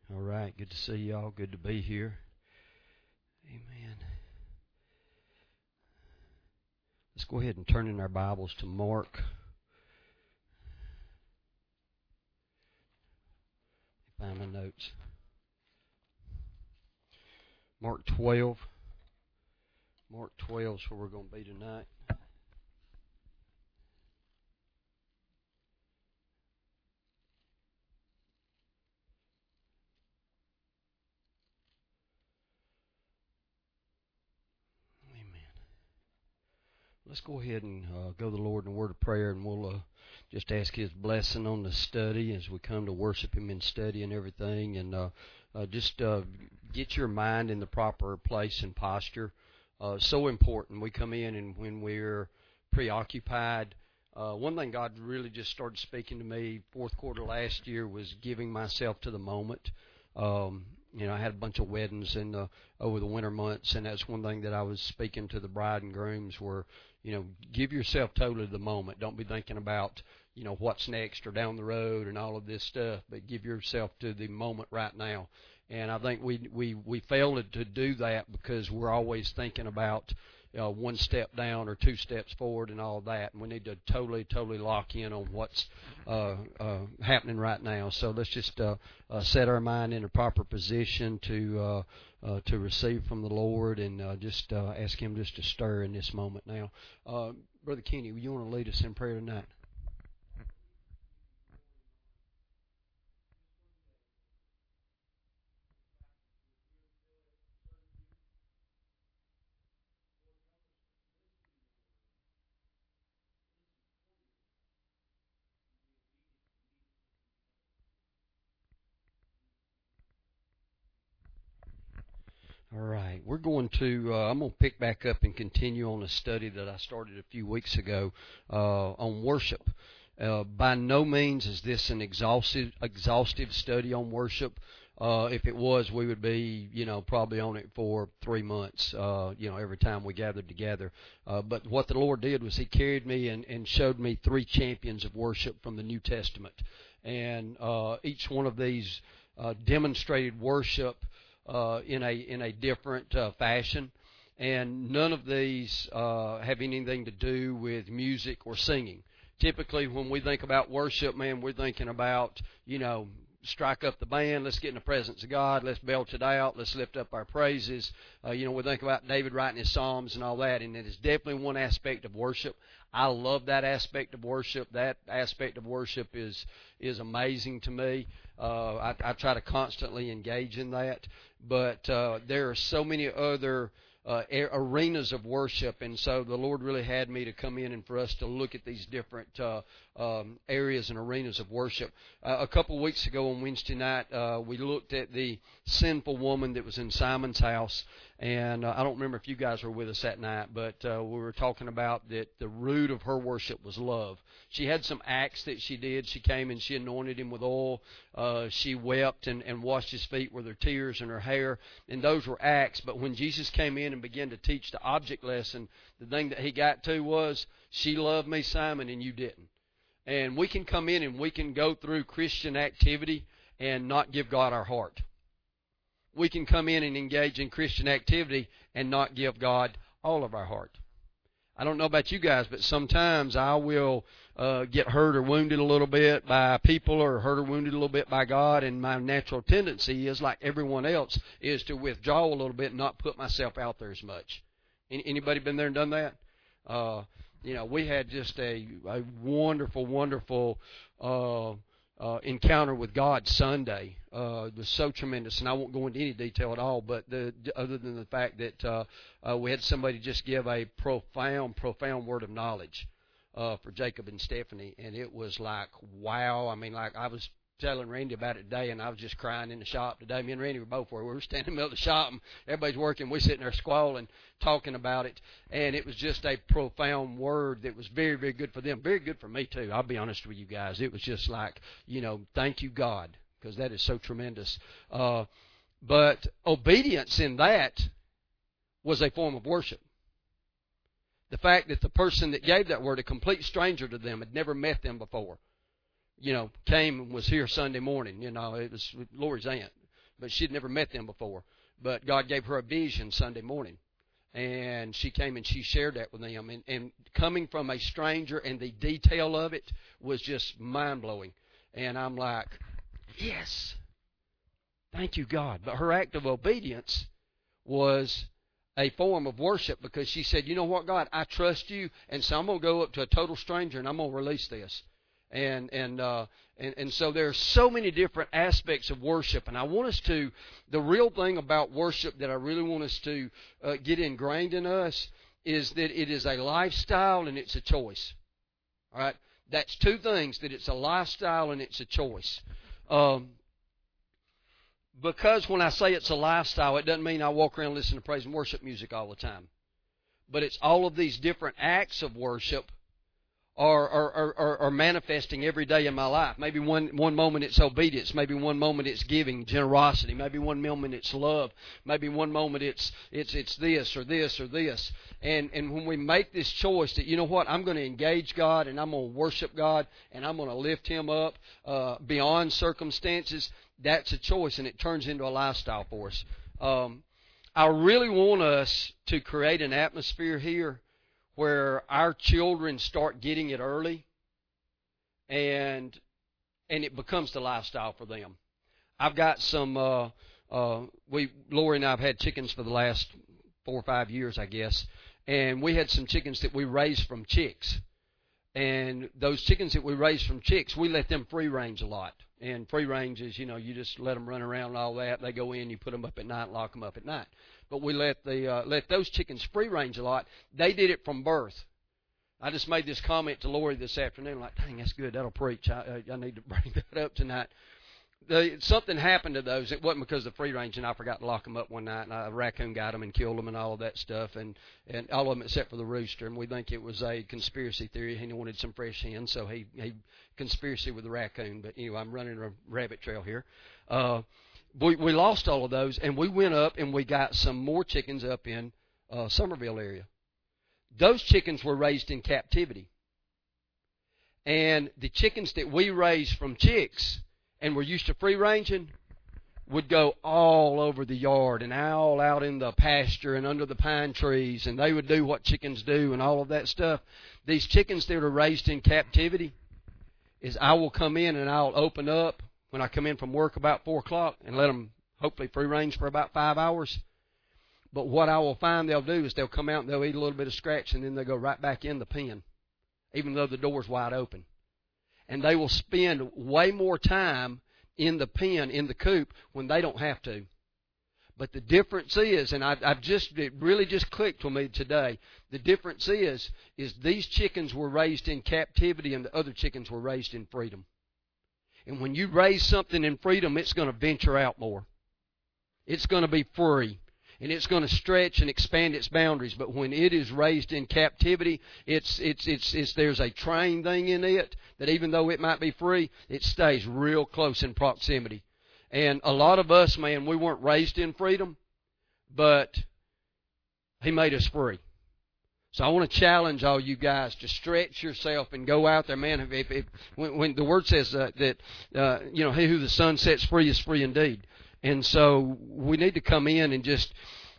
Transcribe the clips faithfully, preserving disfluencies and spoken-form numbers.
All right, good to see y'all. Good to be here. Amen. Let's go ahead and turn in our Bibles to Mark. Let me find my notes. Mark twelve. Mark twelve is where we're going to be tonight. Let's go ahead and uh, go to the Lord in a word of prayer, and we'll uh, just ask His blessing on the study as we come to worship Him in study and everything. And uh, uh, just uh, get your mind in the proper place and posture. Uh, so important. We come in, and when we're preoccupied, uh, one thing God really just started speaking to me fourth quarter last year was giving myself to the moment. Um, You know, I had a bunch of weddings in the, over the winter months, and that's one thing that I was speaking to the bride and grooms were, you know, give yourself totally to the moment. Don't be thinking about, you know, what's next or down the road and all of this stuff, but give yourself to the moment right now. And I think we we we fail to do that because we're always thinking about uh, one step down or two steps forward and all that, and we need to totally, totally lock in on what's uh, uh, happening right now. So let's just uh, uh, set our mind in a proper position to uh, uh, to receive from the Lord, and uh, just uh, ask Him just to stir in this moment now. Uh, Brother Kenny, you want to lead us in prayer tonight? All right, we're going to, uh, I'm going to pick back up and continue on a study that I started a few weeks ago uh, on worship. Uh, by no means is this an exhaustive, exhaustive study on worship. Uh, if it was, we would be, you know, probably on it for three months, uh, you know, every time we gathered together. Uh, but what the Lord did was He carried me and, and showed me three champions of worship from the New Testament. And uh, each one of these uh, demonstrated worship Uh, in a in a different uh, fashion, and none of these uh, have anything to do with music or singing. Typically, when we think about worship, man, we're thinking about, you know, strike up the band, let's get in the presence of God, let's belt it out, let's lift up our praises. Uh, you know, we think about David writing his Psalms and all that, and it is definitely one aspect of worship. I love that aspect of worship. That aspect of worship is is amazing to me. Uh, I, I try to constantly engage in that. But uh, there are so many other uh, arenas of worship, and so the Lord really had me to come in and for us to look at these different uh, um, areas and arenas of worship. Uh, a couple of weeks ago on Wednesday night, uh, we looked at the sinful woman that was in Simon's house, and uh, I don't remember if you guys were with us that night, but uh, we were talking about that the root of her worship was love. She had some acts that she did. She came and she anointed him with oil. Uh, she wept and, and washed his feet with her tears and her hair, and those were acts. But when Jesus came in and began to teach the object lesson, the thing that He got to was, she loved me, Simon, and you didn't. And we can come in and we can go through Christian activity and not give God our heart. We can come in and engage in Christian activity and not give God all of our heart. I don't know about you guys, but sometimes I will uh, get hurt or wounded a little bit by people, or hurt or wounded a little bit by God, and my natural tendency is, like everyone else, is to withdraw a little bit and not put myself out there as much. Anybody been there and done that? Uh, you know, we had just a, a wonderful, wonderful uh, uh, encounter with God Sunday. Uh, it was so tremendous, and I won't go into any detail at all, but the, other than the fact that uh, uh, we had somebody just give a profound, profound word of knowledge uh, for Jacob and Stephanie, and it was like, wow. I mean, like I was telling Randy about it today, and I was just crying in the shop today. Me and Randy were both where we were standing in the middle of the shop, and everybody's working. We're sitting there squalling, talking about it, and it was just a profound word that was very, very good for them. Very good for me, too. I'll be honest with you guys. It was just like, you know, thank you, God, because that is so tremendous. Uh, but obedience in that was a form of worship. The fact that the person that gave that word, a complete stranger to them, had never met them before, you know, came and was here Sunday morning. You know, it was Lori's aunt. but she'd never met them before. But God gave her a vision Sunday morning. And she came and she shared that with them. And, and coming from a stranger and the detail of it was just mind-blowing. And I'm like, yes, thank you, God. But her act of obedience was a form of worship, because she said, you know what, God, I trust you, and so I'm going to go up to a total stranger and I'm going to release this. And and uh, and and so there are so many different aspects of worship, and I want us to, the real thing about worship that I really want us to uh, get ingrained in us is that it is a lifestyle and it's a choice. All right, that's two things: that it's a lifestyle and it's a choice. Um, because when I say it's a lifestyle, it doesn't mean I walk around listening to praise and worship music all the time, but it's all of these different acts of worship Are, are, are, are manifesting every day in my life. Maybe one, one moment it's obedience. Maybe one moment it's giving, generosity. Maybe one moment it's love. Maybe one moment it's it's it's this or this or this. And and when we make this choice that, you know what, I'm going to engage God and I'm going to worship God and I'm going to lift Him up uh, beyond circumstances, that's a choice, and it turns into a lifestyle for us. Um, I really want us to create an atmosphere here where our children start getting it early, and and it becomes the lifestyle for them. I've got some. Uh, uh, we Lori and I have had chickens for the last four or five years, I guess, and we had some chickens that we raised from chicks. And those chickens that we raised from chicks, we let them free range a lot. And free range is, you know, you just let them run around and all that. They go in, you put them up at night, and lock them up at night. But we let the uh, let those chickens free range a lot. They did it from birth. I just made this comment to Lori this afternoon, like, dang, that's good. That'll preach. I, I, I need to bring that up tonight. The, something happened to those. It wasn't because of free range, and I forgot to lock them up one night, and a raccoon got them and killed them and all of that stuff, and, and all of them except for the rooster. And we think it was a conspiracy theory. He wanted some fresh hens, so he, he conspiracy with the raccoon. But anyway, I'm running a rabbit trail here. Uh, we, we lost all of those, and we went up and we got some more chickens up in uh, Somerville area. Those chickens were raised in captivity. And the chickens that we raised from chicks and were used to free ranging would go all over the yard and all out in the pasture and under the pine trees, and they would do what chickens do and all of that stuff. These chickens that are raised in captivity, is I will come in and I'll open up when I come in from work about four o'clock and let them hopefully free range for about five hours. But what I will find they'll do is they'll come out and they'll eat a little bit of scratch, and then they'll go right back in the pen, even though the door's wide open. And they will spend way more time in the pen, in the coop, when they don't have to. But the difference is, and I've, I've just, it really just clicked with me today, the difference is, is these chickens were raised in captivity and the other chickens were raised in freedom. And when you raise something in freedom, it's going to venture out more. It's going to be free. And it's going to stretch and expand its boundaries. But when it is raised in captivity, it's it's it's, it's there's a train thing in it that even though it might be free, it stays real close in proximity. And a lot of us, man, we weren't raised in freedom, but He made us free. So I want to challenge all you guys to stretch yourself and go out there, man. If, if, if when, when the Word says uh, that, uh, you know, he who the Son sets free is free indeed. And so we need to come in and just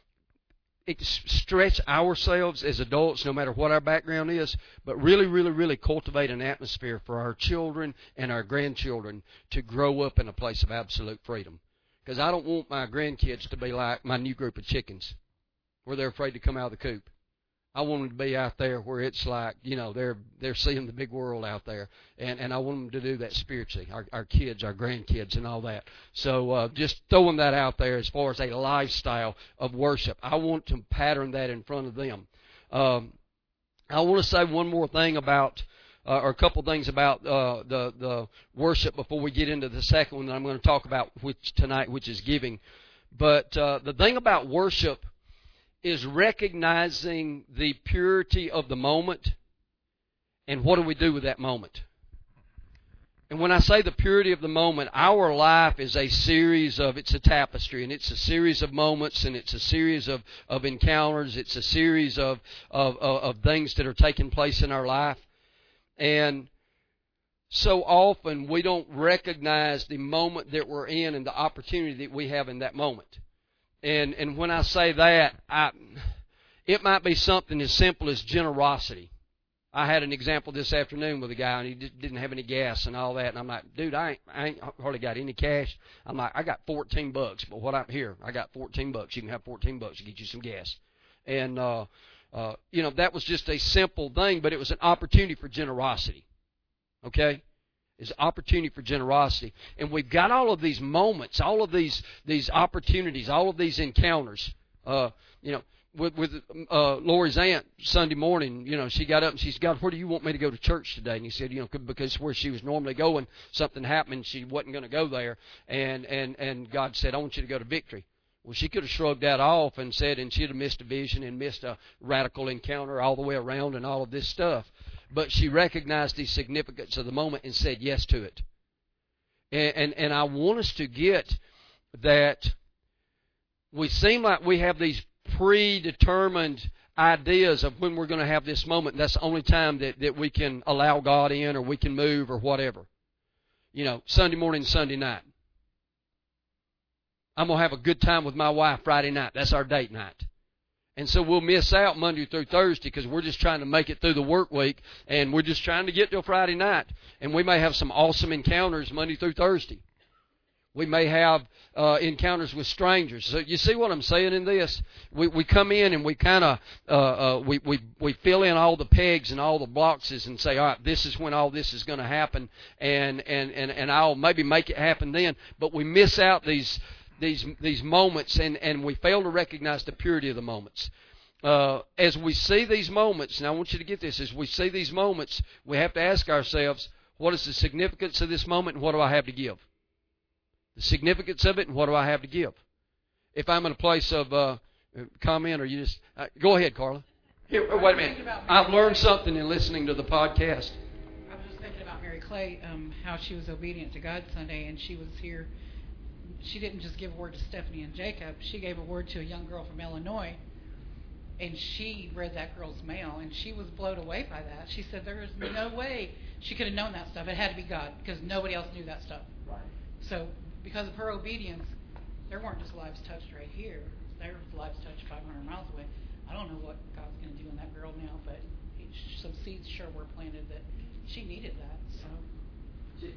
stretch ourselves as adults, no matter what our background is, but really, really, really cultivate an atmosphere for our children and our grandchildren to grow up in a place of absolute freedom. Because I don't want my grandkids to be like my new group of chickens, where they're afraid to come out of the coop. I want them to be out there where it's like, you know, they're they're seeing the big world out there. And, and I want them to do that spiritually, our, our kids, our grandkids, and all that. So uh, just throwing that out there as far as a lifestyle of worship. I want to pattern that in front of them. Um, I want to say one more thing about, uh, or a couple things about uh, the, the worship before we get into the second one that I'm going to talk about which tonight, which is giving. But uh, the thing about worship is recognizing the purity of the moment, and what do we do with that moment? And when I say the purity of the moment, our life is a series of, it's a tapestry, and it's a series of moments, and it's a series of, of encounters, it's a series of, of, of, of things that are taking place in our life. And so often we don't recognize the moment that we're in and the opportunity that we have in that moment. And and when I say that, I, it might be something as simple as generosity. I had an example this afternoon with a guy, and he didn't have any gas and all that. And I'm like, dude, I ain't, I ain't hardly got any cash. I'm like, I got fourteen bucks, but what I'm here, I got fourteen bucks. You can have fourteen bucks to get you some gas. And, uh, uh, you know, that was just a simple thing, but it was an opportunity for generosity. Okay? It's an opportunity for generosity. And we've got all of these moments, all of these these opportunities, all of these encounters. Uh, you know, with, with uh, Lori's aunt Sunday morning, you know, she got up and she said, God, where do you want me to go to church today? And he said, you know, because where she was normally going, something happened and she wasn't going to go there. And, and, and God said, I want you to go to Victory. Well, she could have shrugged that off and said, and she'd have missed a vision and missed a radical encounter all the way around and all of this stuff. But she recognized the significance of the moment and said yes to it. And, and, and I want us to get that we seem like we have these predetermined ideas of when we're going to have this moment. That's the only time that, that we can allow God in or we can move or whatever. You know, Sunday morning, Sunday night. I'm going to have a good time with my wife Friday night. That's our date night. And so we'll miss out Monday through Thursday because we're just trying to make it through the work week, and we're just trying to get till Friday night. And we may have some awesome encounters Monday through Thursday. We may have uh, encounters with strangers. So you see what I'm saying in this? We we come in and we kind of uh, uh, we we we fill in all the pegs and all the boxes and say, all right, this is when all this is going to happen, and and and and I'll maybe make it happen then. But we miss out these. These these moments, and, and we fail to recognize the purity of the moments. Uh, as we see these moments, and I want you to get this, as we see these moments, we have to ask ourselves, what is the significance of this moment, and what do I have to give? The significance of it, and what do I have to give? If I'm in a place of uh, comment, or you just... Uh, go ahead, Carla. Here, wait a minute. I've learned something in listening to the podcast. I was just thinking about Mary Clay, um, how she was obedient to God Sunday, and she was here... She didn't just give a word to Stephanie and Jacob. She gave a word to a young girl from Illinois, and she read that girl's mail, and she was blown away by that. She said there is no way she could have known that stuff. It had to be God, because nobody else knew that stuff. Right. So because of her obedience, there weren't just lives touched right here. There were lives touched five hundred miles away. I don't know what God's going to do in that girl now, but some seeds sure were planted that she needed that. So. She,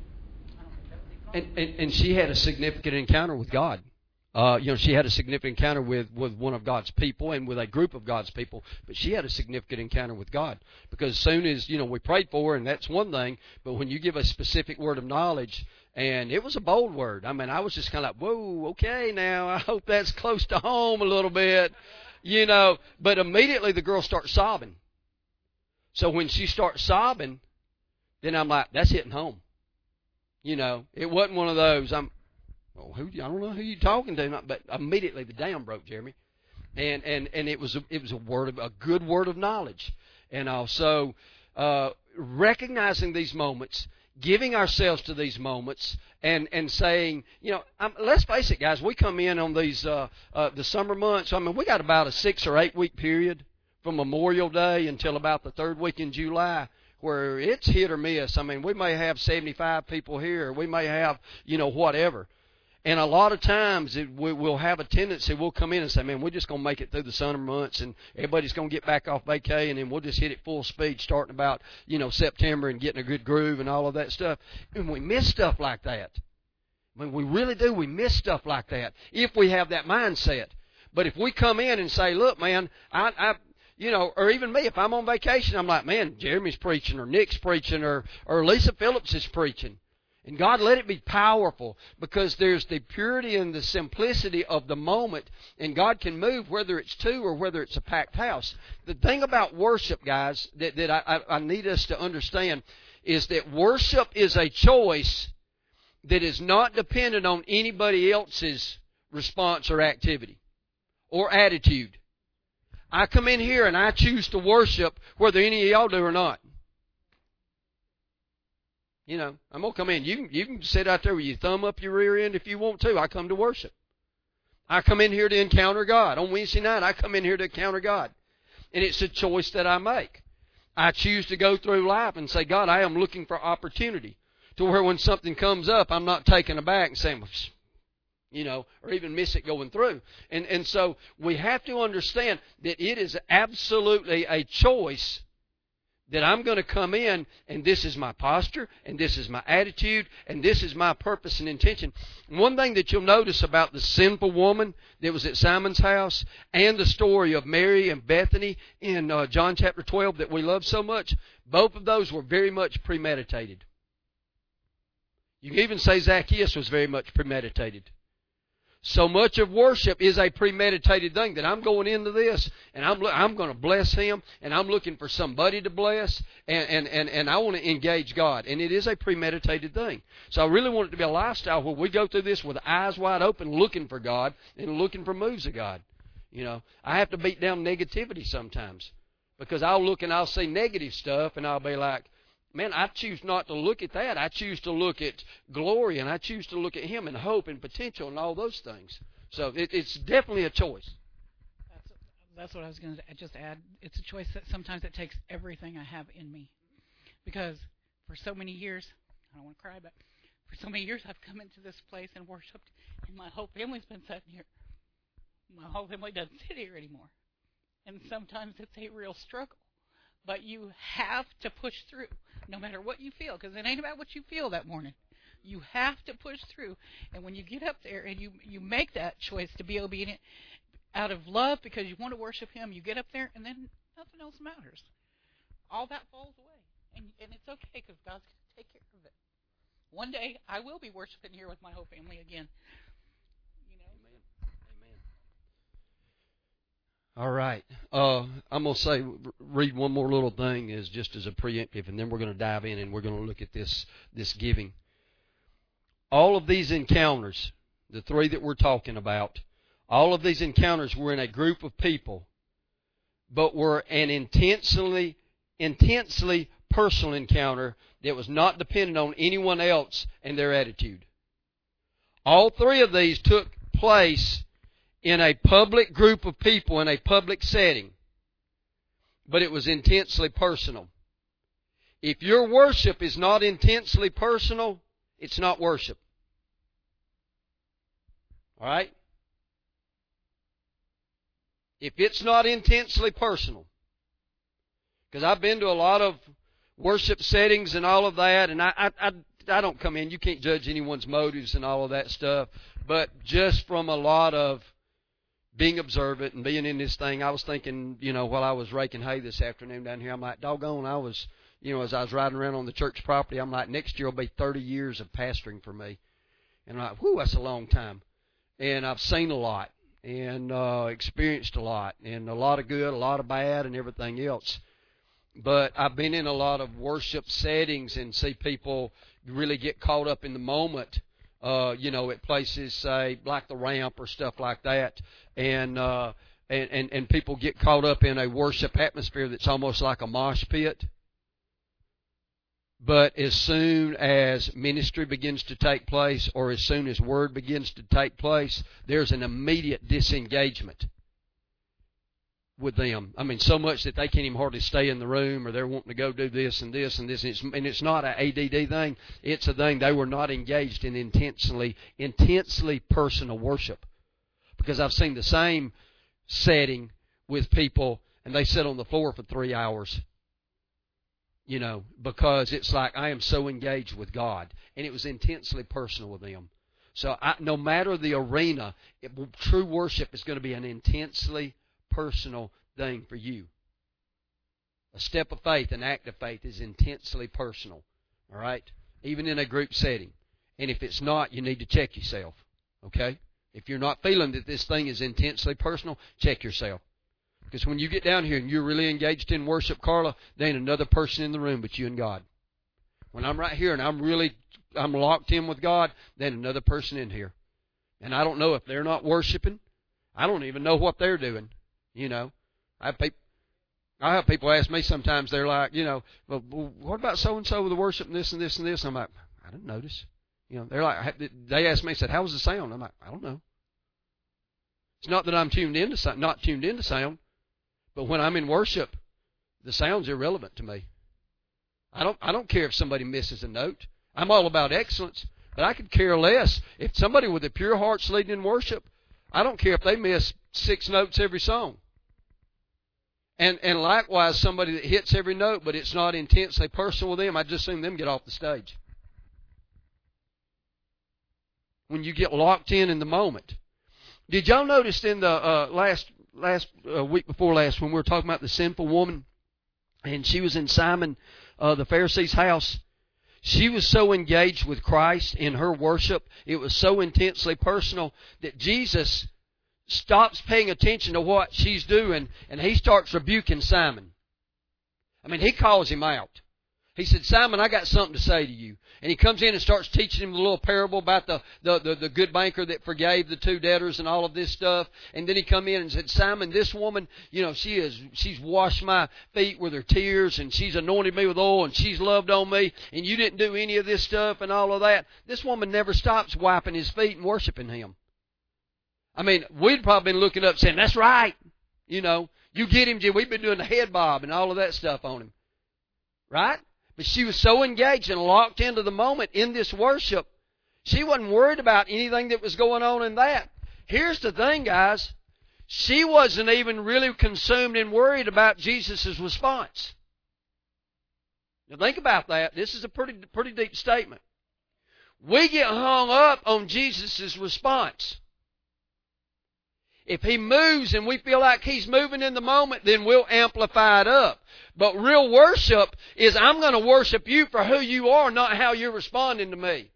And, and, and she had a significant encounter with God. Uh, you know, she had a significant encounter with, with one of God's people and with a group of God's people. But she had a significant encounter with God. Because as soon as, you know, we prayed for her, and that's one thing. But when you give a specific word of knowledge, and it was a bold word. I mean, I was just kind of like, whoa, okay, now, I hope that's close to home a little bit. You know, but immediately the girl starts sobbing. So when she starts sobbing, then I'm like, that's hitting home. You know, it wasn't one of those, I'm, well, who, I don't know who you're talking to, but immediately the dam broke, Jeremy. And, and, and it was a, it was a word of, a good word of knowledge. And also, uh, recognizing these moments, giving ourselves to these moments, and, and saying, you know, um, let's face it, guys, we come in on these, uh, uh, the summer months. I mean, we got about a six or eight week period from Memorial Day until about the third week in July, where it's hit or miss. I mean, we may have seventy-five people here. We may have, you know, whatever. And a lot of times it, we, we'll have a tendency, we'll come in and say, man, we're just going to make it through the summer months, and everybody's going to get back off vacay, and then we'll just hit it full speed starting about, you know, September and getting a good groove and all of that stuff. And we miss stuff like that. I mean, we really do. We miss stuff like that if we have that mindset. But if we come in and say, look, man, I... I You know, or even me, if I'm on vacation, I'm like, man, Jeremy's preaching, or Nick's preaching, or, or Lisa Phillips is preaching. And God, let it be powerful, because there's the purity and the simplicity of the moment, and God can move whether it's two or whether it's a packed house. The thing about worship, guys, that, that I, I need us to understand is that worship is a choice that is not dependent on anybody else's response or activity or attitude. I come in here and I choose to worship whether any of y'all do or not. You know, I'm going to come in. You can, you can sit out there with your thumb up your rear end if you want to. I come to worship. I come in here to encounter God. On Wednesday night, I come in here to encounter God. And it's a choice that I make. I choose to go through life and say, God, I am looking for opportunity. To where when something comes up, I'm not taken aback and saying, you know, or even miss it going through. And, and so we have to understand that it is absolutely a choice that I'm going to come in and this is my posture and this is my attitude and this is my purpose and intention. One thing that you'll notice about the sinful woman that was at Simon's house and the story of Mary and Bethany in uh, John chapter twelve that we love so much, both of those were very much premeditated. You can even say Zacchaeus was very much premeditated. So much of worship is a premeditated thing that I'm going into this and I'm I'm going to bless him and I'm looking for somebody to bless and, and, and, and I want to engage God. And it is a premeditated thing. So I really want it to be a lifestyle where we go through this with eyes wide open looking for God and looking for moves of God. You know, I have to beat down negativity sometimes because I'll look and I'll see negative stuff and I'll be like, man, I choose not to look at that. I choose to look at glory, and I choose to look at Him and hope and potential and all those things. So it, it's definitely a choice. That's, that's what I was going to just add. It's a choice that sometimes it takes everything I have in me. Because for so many years, I don't want to cry, but for so many years I've come into this place and worshipped, and my whole family's been sitting here. My whole family doesn't sit here anymore. And sometimes it's a real struggle. But you have to push through, no matter what you feel, because it ain't about what you feel that morning. You have to push through. And when you get up there and you, you make that choice to be obedient out of love because you want to worship Him, you get up there and then nothing else matters. All that falls away. And, and it's okay because God's going to take care of it. One day I will be worshiping here with my whole family again. You know? Amen. Amen. All right. Uh, I'm going to say, read one more little thing as just as a preemptive, and then we're going to dive in and we're going to look at this, this giving. All of these encounters, the three that we're talking about, all of these encounters were in a group of people, but were an intensely, intensely personal encounter that was not dependent on anyone else and their attitude. All three of these took place in a public group of people, in a public setting. But it was intensely personal. If your worship is not intensely personal, it's not worship. All right? If it's not intensely personal. Because I've been to a lot of worship settings and all of that, and I, I, I, I don't come in. You can't judge anyone's motives and all of that stuff. But just from a lot of being observant and being in this thing, I was thinking, you know, while I was raking hay this afternoon down here, I'm like, doggone, I was, you know, as I was riding around on the church property, I'm like, next year will be thirty years of pastoring for me. And I'm like, whew, that's a long time. And I've seen a lot and uh, experienced a lot, and a lot of good, a lot of bad, and everything else. But I've been in a lot of worship settings and see people really get caught up in the moment. Uh, you know, at places, say, like the Ramp or stuff like that, and, uh, and and and people get caught up in a worship atmosphere that's almost like a mosh pit. But as soon as ministry begins to take place, or as soon as word begins to take place, there's an immediate disengagement with them. I mean, so much that they can't even hardly stay in the room, or they're wanting to go do this and this and this. And it's, and it's not an A D D thing. It's a thing they were not engaged in intensely, intensely personal worship. Because I've seen the same setting with people, and they sit on the floor for three hours. You know, because it's like, I am so engaged with God. And it was intensely personal with them. So I, no matter the arena, it, true worship is going to be an intensely personal thing for you. A step of faith, an act of faith is intensely personal. All right? Even in a group setting. And if it's not, you need to check yourself. Okay? If you're not feeling that this thing is intensely personal, check yourself. Because when you get down here and you're really engaged in worship, Carla, there ain't another person in the room but you and God. When I'm right here and I'm really, I'm locked in with God, there ain't another person in here. And I don't know if they're not worshiping. I don't even know what they're doing. You know, I have people, I have people ask me sometimes, they're like, you know, well, what about so-and-so with the worship and this and this and this? And I'm like, I didn't notice. You know, they're like, they asked me, said, how was the sound? I'm like, I don't know. It's not that I'm tuned into, not tuned into sound, but when I'm in worship, The sound's irrelevant to me. I don't I don't care if somebody misses a note. I'm all about excellence, but I could care less if somebody with a pure heart's leading in worship. I don't care if they miss six notes every song. And and likewise, somebody that hits every note, but it's not intensely personal with them, I just assume them get off the stage. When you get locked in in the moment. Did y'all notice in the uh, last last uh, week before last when we were talking about the sinful woman, and she was in Simon uh, the Pharisee's house? She was so engaged with Christ in her worship, it was so intensely personal that Jesus stops paying attention to what she's doing, and He starts rebuking Simon. I mean, He calls him out. He said, Simon, I got something to say to you. And He comes in and starts teaching him the little parable about the, the, the, the good banker that forgave the two debtors and all of this stuff. And then he come in and said, Simon, this woman, you know, she is, she's washed my feet with her tears, and she's anointed me with oil, and she's loved on me, and you didn't do any of this stuff and all of that. This woman never stops wiping His feet and worshiping Him. I mean, we'd probably been looking up saying, that's right. You know, you get him, Jim. We've been doing the head bob and all of that stuff on him. Right? But she was so engaged and locked into the moment in this worship, she wasn't worried about anything that was going on in that. Here's the thing, guys. She wasn't even really consumed and worried about Jesus' response. Now think about that. This is a pretty, pretty deep statement. We get hung up on Jesus' response. If He moves and we feel like He's moving in the moment, then we'll amplify it up. But real worship is, I'm going to worship You for who You are, not how you're responding to me.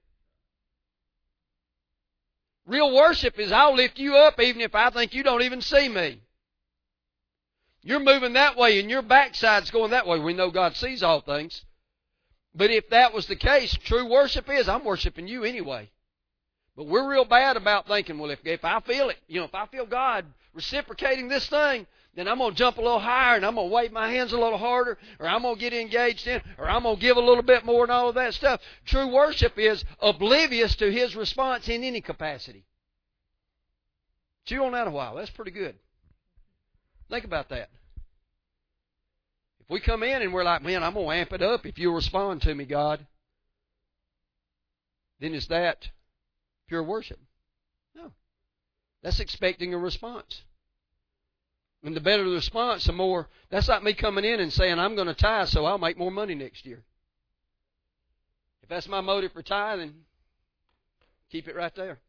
Real worship is, I'll lift You up even if I think You don't even see me. You're moving that way and your backside's going that way. We know God sees all things. But if that was the case, true worship is, I'm worshiping You anyway. But we're real bad about thinking, well, if, if I feel it, you know, if I feel God reciprocating this thing, then I'm going to jump a little higher, and I'm going to wave my hands a little harder, or I'm going to get engaged in, or I'm going to give a little bit more and all of that stuff. True worship is oblivious to His response in any capacity. Chew on that a while. That's pretty good. Think about that. If we come in and we're like, man, I'm going to amp it up if you'll respond to me, God, then is that pure worship? No. That's expecting a response. And the better the response, the more, that's like me coming in and saying, I'm going to tithe so I'll make more money next year. If that's my motive for tithing, keep it right there.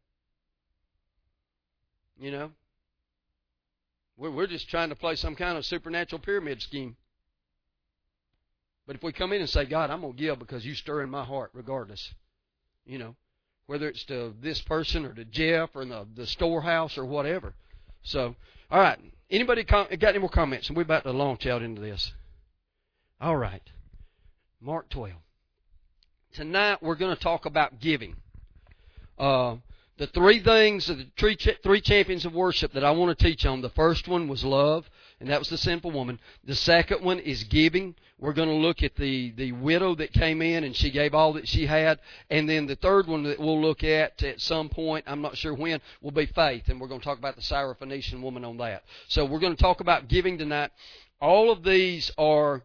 You know? We're, we're just trying to play some kind of supernatural pyramid scheme. But if we come in and say, God, I'm going to give because You stir in my heart regardless. You know? Whether it's to this person or to Jeff or in the, the storehouse or whatever. So, all right. Anybody com- got any more comments? And we're about to launch out into this. All right. Mark twelve. Tonight we're going to talk about giving. Uh, the three things, the three, ch- three champions of worship that I want to teach on. The first one was love, and that was the sinful woman. The second one is giving. We're going to look at the, the widow that came in and she gave all that she had. And then the third one that we'll look at at some point, I'm not sure when, will be faith. And we're going to talk about the Syrophoenician woman on that. So we're going to talk about giving tonight. All of these are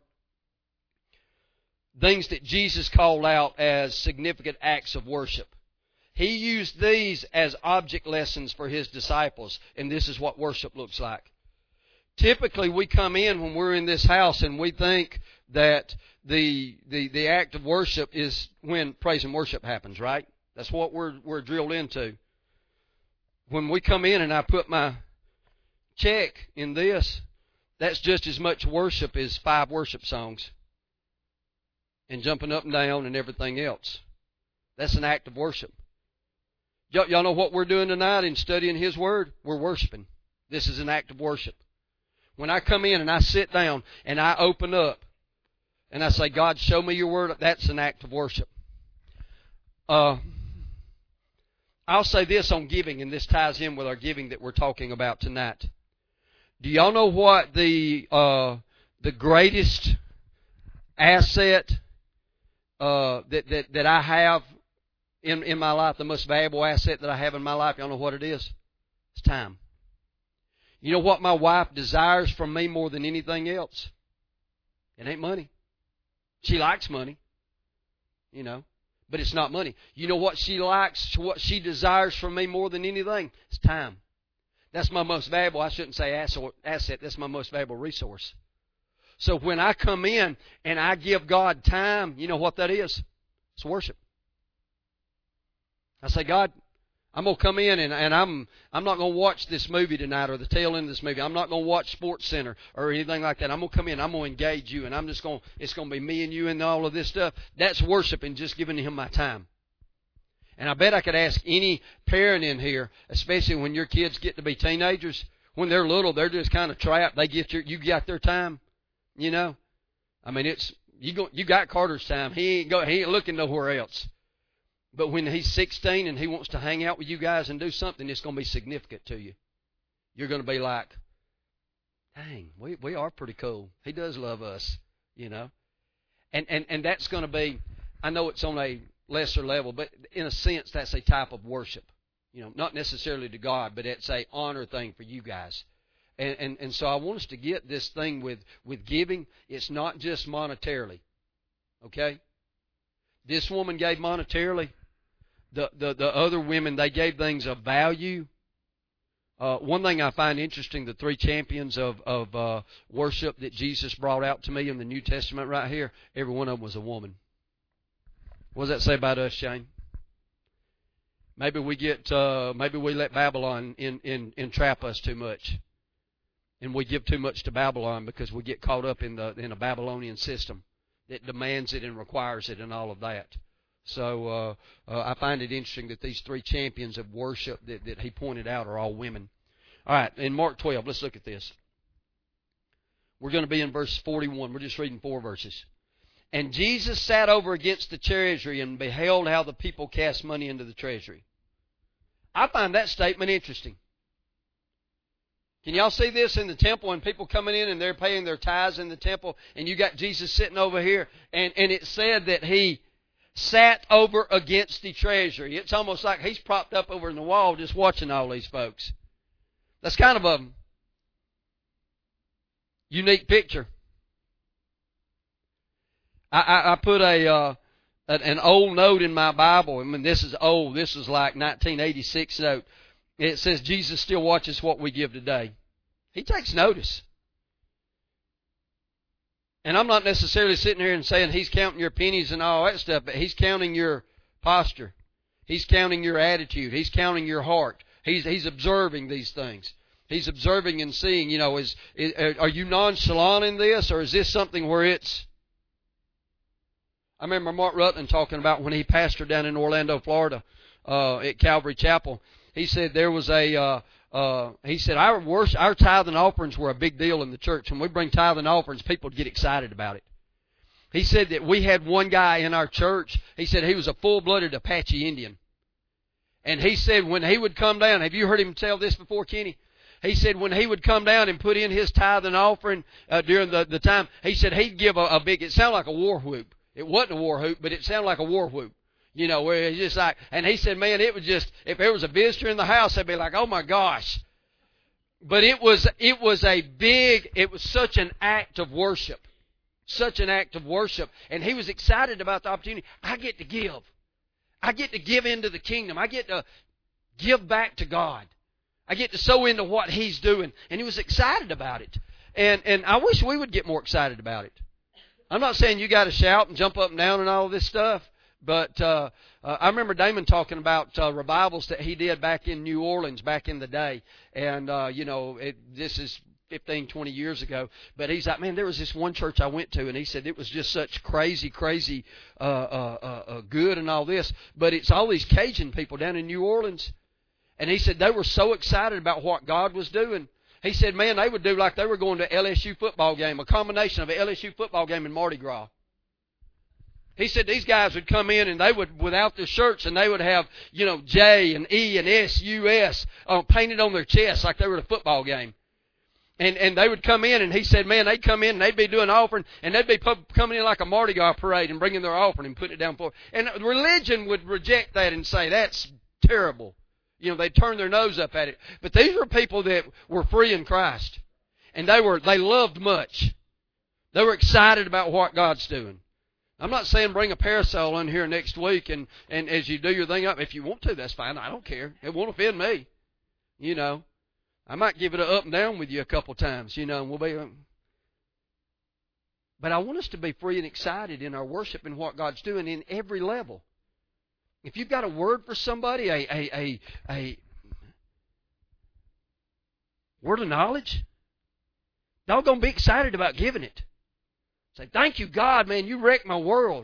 things that Jesus called out as significant acts of worship. He used these as object lessons for His disciples. And this is what worship looks like. Typically, we come in when we're in this house and we think that the, the, the act of worship is when praise and worship happens, right? That's what we're, we're drilled into. When we come in and I put my check in this, that's just as much worship as five worship songs and jumping up and down and everything else. That's an act of worship. Y'all, y'all know what we're doing tonight in studying His Word? We're worshiping. This is an act of worship. When I come in and I sit down and I open up and I say, God, show me Your Word, that's an act of worship. Uh, I'll say this on giving, and this ties in with our giving that we're talking about tonight. Do y'all know what the uh, the greatest asset uh, that, that, that I have in, in my life, the most valuable asset that I have in my life, y'all know what it is? It's time. You know what my wife desires from me more than anything else? It ain't money. She likes money, you know, but it's not money. You know what she likes, what she desires from me more than anything? It's time. That's my most valuable, I shouldn't say asset, that's my most valuable resource. So when I come in and I give God time, you know what that is? It's worship. I say, God, I'm going to come in and, and I'm I'm not going to watch this movie tonight or the tail end of this movie. I'm not going to watch Sports Center or anything like that. I'm going to come in, I'm going to engage you, and I'm just going, it's going to be me and you and all of this stuff. That's worshiping, just giving Him my time. And I bet I could ask any parent in here, especially when your kids get to be teenagers, when they're little, they're just kind of trapped. They get your, you got their time, you know. I mean, it's you go, you got Carter's time. He ain't go, he ain't looking nowhere else. But when he's sixteen and he wants to hang out with you guys and do something, it's going to be significant to you. You're going to be like, dang, we we are pretty cool. He does love us, you know. And and and that's going to be, I know it's on a lesser level, but in a sense, that's a type of worship. You know, not necessarily to God, but it's a honor thing for you guys. And and, and so I want us to get this thing with, with giving. It's not just monetarily. Okay? This woman gave monetarily. The, the, the other women, they gave things of value. Uh, one thing I find interesting, the three champions of, of uh, worship that Jesus brought out to me in the New Testament right here, every one of them was a woman. What does that say about us, Shane? Maybe we get, uh, maybe we let Babylon in, in, entrap us too much. And we give too much to Babylon because we get caught up in the in a Babylonian system that demands it and requires it and all of that. So uh, uh, I find it interesting that these three champions of worship that, that he pointed out are all women. All right, in Mark twelve, let's look at this. We're going to be in verse forty-one. We're just reading four verses. And Jesus sat over against the treasury and beheld how the people cast money into the treasury. I find that statement interesting. Can y'all see this in the temple and people coming in and they're paying their tithes in the temple and you got Jesus sitting over here and, and it said that He sat over against the treasury. It's almost like He's propped up over in the wall just watching all these folks. That's kind of a unique picture. I, I, I put a uh, an old note in my Bible. I mean, this is old. This is like nineteen eighty-six note. It says, Jesus still watches what we give today. He takes notice. And I'm not necessarily sitting here and saying He's counting your pennies and all that stuff, but He's counting your posture. He's counting your attitude. He's counting your heart. He's He's observing these things. He's observing and seeing, you know, is, is are you nonchalant in this, or is this something where it's... I remember Mark Rutland talking about when he pastored down in Orlando, Florida, uh, at Calvary Chapel. He said there was a... Uh, Uh, he said our worship, our tithe and offerings were a big deal in the church. When we bring tithe and offerings, people would get excited about it. He said that we had one guy in our church. He said he was a full-blooded Apache Indian. And he said when he would come down, have you heard him tell this before, Kenny? He said when he would come down and put in his tithe and offering uh, during the, the time, he said he'd give a, a big, it sounded like a war whoop. It wasn't a war whoop, but it sounded like a war whoop. You know, where it's just like, and he said, man, it was just, if there was a visitor in the house, they'd be like, oh my gosh. But it was, it was a big, it was such an act of worship. Such an act of worship. And he was excited about the opportunity. I get to give. I get to give into the kingdom. I get to give back to God. I get to sow into what He's doing. And he was excited about it. And, and I wish we would get more excited about it. I'm not saying you got to shout and jump up and down and all this stuff. But uh, uh, I remember Damon talking about uh, revivals that he did back in New Orleans back in the day. And, uh, you know, it, this is fifteen, twenty years ago. But he's like, man, there was this one church I went to, and he said it was just such crazy, crazy uh, uh, uh, uh, good and all this. But it's all these Cajun people down in New Orleans. And he said they were so excited about what God was doing. He said, man, they would do like they were going to L S U football game, a combination of an L S U football game and Mardi Gras. He said these guys would come in and they would, without their shirts, and they would have, you know, J and E and S U S uh, painted on their chests like they were at a football game. And and they would come in, and he said, man, they'd come in and they'd be doing offering, and they'd be coming in like a Mardi Gras parade and bringing their offering and putting it down for. And religion would reject that and say, that's terrible. You know, they'd turn their nose up at it. But these were people that were free in Christ. And they were, they loved much. They were excited about what God's doing. I'm not saying bring a parasol in here next week and, and as you do your thing up. If you want to, that's fine. I don't care. It won't offend me. You know, I might give it a up and down with you a couple times, you know, and we'll be. But I want us to be free and excited in our worship and what God's doing in every level. If you've got a word for somebody, a, a, a, a word of knowledge, y'all going to be excited about giving it. Say, thank you, God, man, you wrecked my world.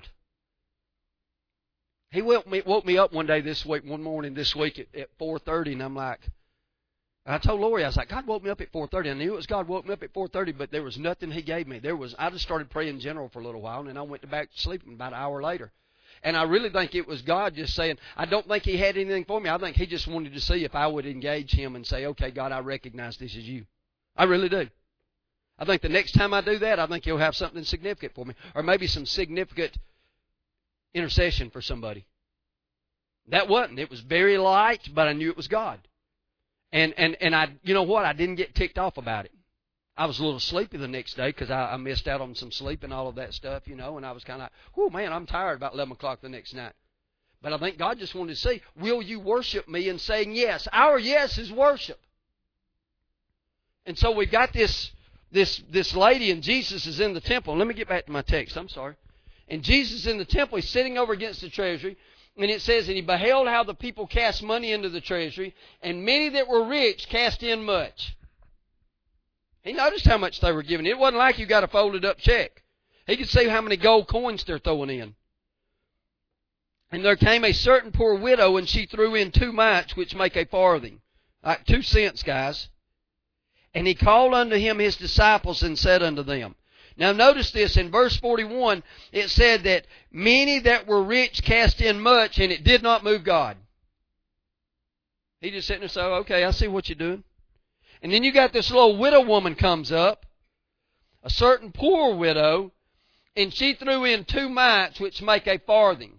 He woke me, woke me up one day this week, one morning this week at, at four thirty, and I'm like, I told Lori, I was like, God woke me up at four thirty. I knew it was God woke me up at four thirty, but there was nothing He gave me. There was, I just started praying general for a little while, and then I went back to sleep about an hour later. And I really think it was God just saying, I don't think He had anything for me. I think He just wanted to see if I would engage Him and say, okay, God, I recognize this is you. I really do. I think the next time I do that, I think He'll have something significant for me. Or maybe some significant intercession for somebody. That wasn't. It was very light, but I knew it was God. And, and, and I, you know what? I didn't get ticked off about it. I was a little sleepy the next day because I, I missed out on some sleep and all of that stuff, you know, and I was kind of like, oh, man, I'm tired about eleven o'clock the next night. But I think God just wanted to see, will you worship me in saying yes? Our yes is worship. And so we've got this, this, this lady, and Jesus is in the temple. Let me get back to my text. I'm sorry. And Jesus is in the temple. He's sitting over against the treasury. And it says, and He beheld how the people cast money into the treasury, and many that were rich cast in much. He noticed how much they were giving. It wasn't like you got a folded up check. He could see how many gold coins they're throwing in. And there came a certain poor widow, and she threw in two mites, which make a farthing. Like two cents, guys. And He called unto Him His disciples, and said unto them. Now notice this, in verse forty-one, it said that many that were rich cast in much, and it did not move God. He just sitting there saying, okay, I see what you're doing. And then you got this little widow woman comes up, a certain poor widow, and she threw in two mites, which make a farthing.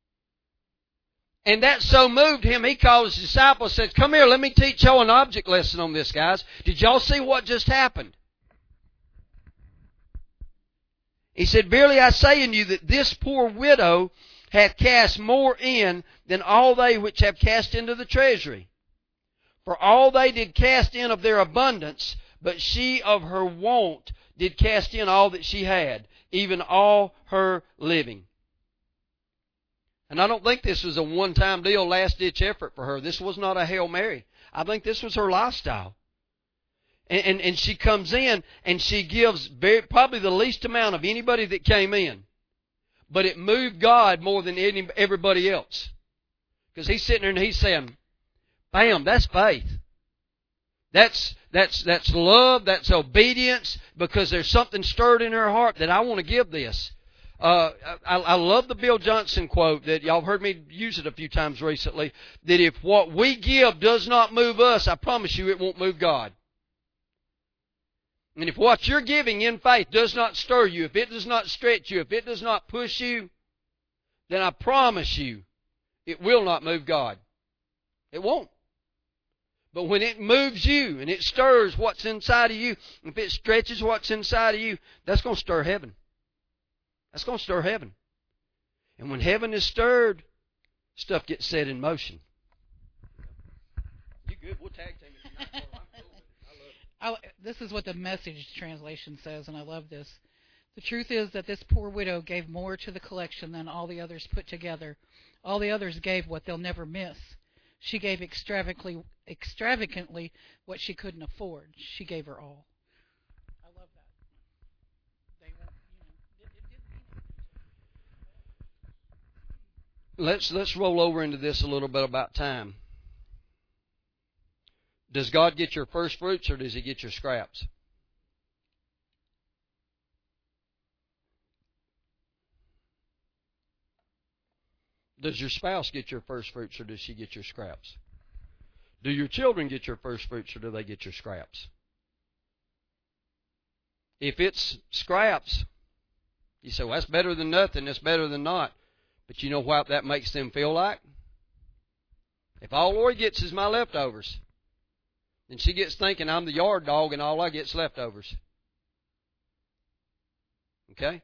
And that so moved Him, He called His disciples and said, come here, let me teach y'all an object lesson on this, guys. Did y'all see what just happened? He said, verily I say unto you that this poor widow hath cast more in than all they which have cast into the treasury. For all they did cast in of their abundance, but she of her want did cast in all that she had, even all her living. And I don't think this was a one-time deal, last-ditch effort for her. This was not a Hail Mary. I think this was her lifestyle. And, and, and she comes in and she gives very, probably the least amount of anybody that came in. But it moved God more than any, everybody else. Because He's sitting there and He's saying, bam, that's faith. That's, that's, that's love, that's obedience, because there's something stirred in her heart that I want to give this. Uh, I, I love the Bill Johnson quote that y'all heard me use it a few times recently, that if what we give does not move us, I promise you it won't move God. And if what you're giving in faith does not stir you, if it does not stretch you, if it does not push you, then I promise you it will not move God. It won't. But when it moves you and it stirs what's inside of you, if it stretches what's inside of you, that's going to stir heaven. That's going to stir heaven. And when heaven is stirred, stuff gets set in motion. You good? We'll tag team it tonight. I, this is what the Message translation says, and I love this. The truth is that this poor widow gave more to the collection than all the others put together. All the others gave what they'll never miss. She gave extravagantly, extravagantly what she couldn't afford. She gave her all. I love that. They won't, you know, it, it didn't mean it. Let's let's roll over into this a little bit about time. Does God get your first fruits or does He get your scraps? Does your spouse get your first fruits or does she get your scraps? Do your children get your first fruits or do they get your scraps? If it's scraps, you say, well, that's better than nothing, that's better than not. But you know what that makes them feel like? If all Lori gets is my leftovers, then she gets thinking I'm the yard dog and all I get's leftovers. Okay?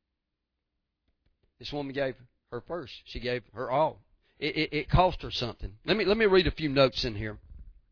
This woman gave her first. She gave her all. It, it, it cost her something. Let me let me read a few notes in here.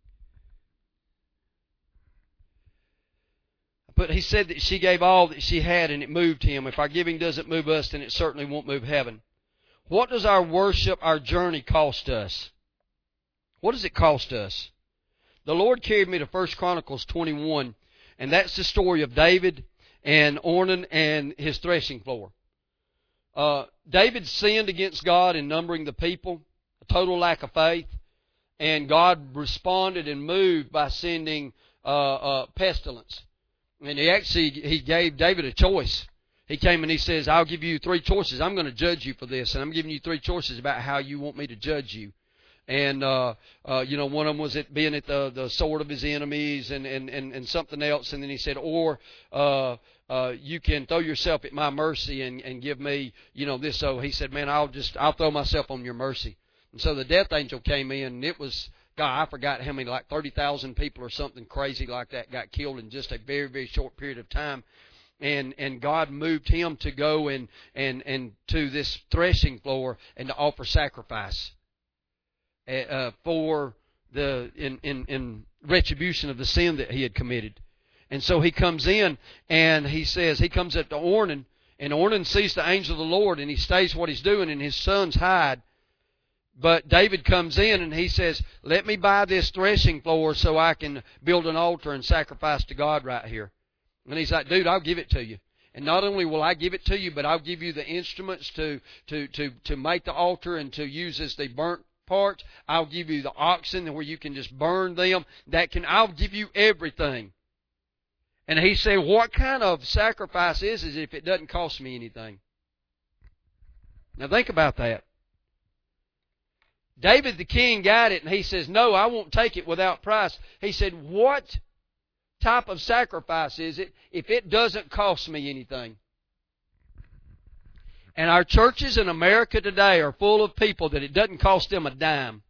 But he said that she gave all that she had, and it moved him. If our giving doesn't move us, then it certainly won't move heaven. What does our worship, our journey cost us? What does it cost us? The Lord carried me to First Chronicles twenty-one, and that's the story of David and Ornan and his threshing floor. Uh, David sinned against God in numbering the people, a total lack of faith, and God responded and moved by sending uh, uh, pestilence. And he actually, he gave David a choice. He came and he says, I'll give you three choices. I'm going to judge you for this, and I'm giving you three choices about how you want me to judge you. And, uh, uh, you know, one of them was it being at the, the sword of his enemies and, and, and, and something else. And then he said, or uh, uh, you can throw yourself at my mercy and, and give me, you know, this. So he said, man, I'll just, I'll throw myself on your mercy. And so the death angel came in, and it was, God, I forgot how many, like thirty thousand people or something crazy like that got killed in just a very, very short period of time. And and God moved him to go and, and, and to this threshing floor and to offer sacrifice uh, for the in, in, in retribution of the sin that he had committed. And so he comes in and he says, he comes up to Ornan, and Ornan sees the angel of the Lord, and he stays what he's doing, and his sons hide. But David comes in and he says, let me buy this threshing floor so I can build an altar and sacrifice to God right here. And he's like, dude, I'll give it to you. And not only will I give it to you, but I'll give you the instruments to, to, to, to make the altar and to use as the burnt part. I'll give you the oxen where you can just burn them. That can, I'll give you everything. And he said, what kind of sacrifice is it if it doesn't cost me anything? Now think about that. David the king got it, and he says, no, I won't take it without price. He said, what type of sacrifice is it if it doesn't cost me anything? And our churches in America today are full of people that it doesn't cost them a dime.